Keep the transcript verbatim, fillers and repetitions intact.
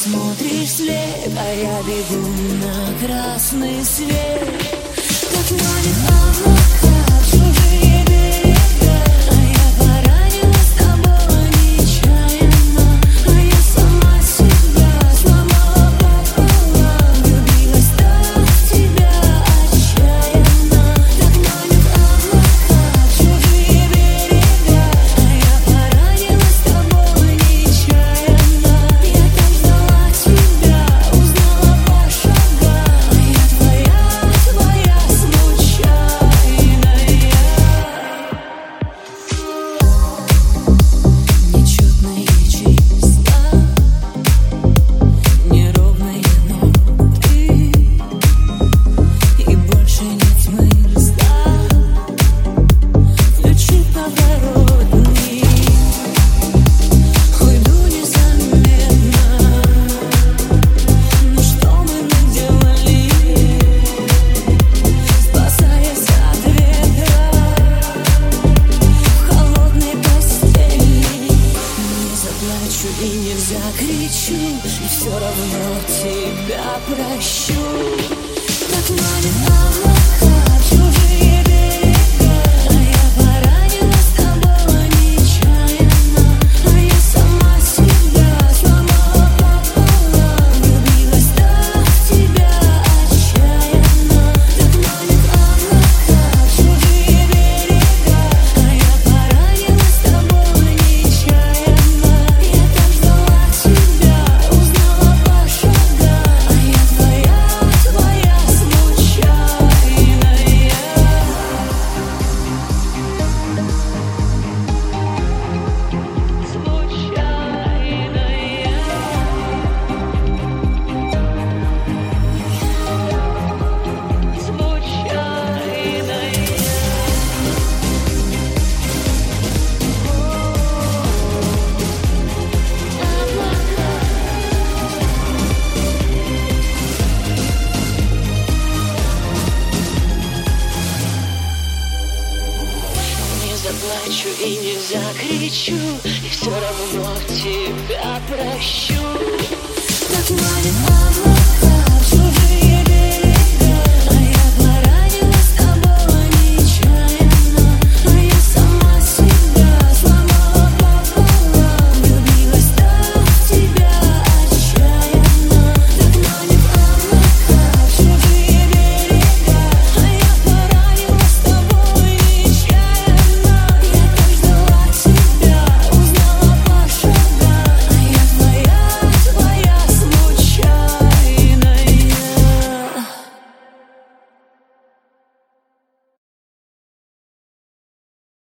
смотришь вслед, а я бегу на красный свет. Так манит облака в чужие берега, а я поранила с тобой нечаянно, а я сама себя сломала пополам, влюбилась так в тебя отчаянно. Так манит облака в чужие берега, а я поранила с тобой нечаянно. Я так ждала тебя, узнала по шагам, а я твоя, твоя случайная. Нечетные числа, неровные ноты, и больше нет смысла. Включи поворотник, уйду незаметно. Ну что мы наделали, спасаясь от ветра в холодной постели? Не заплачу и не закричу, и все равно тебя прощу. Так манит облака в чужие берега, а я поранила с тобой нечаянно, а я сама себя сломала пополам, влюбилась так в тебя отчаянно. Так манит облака в чужие берега, а я поранила с тобой нечаянно. Я так ждала тебя, узнала по шагам, а я твоя, твоя случайная. Не заплачу и не закричу, и все равно тебя прощу. Так манит облака в чужие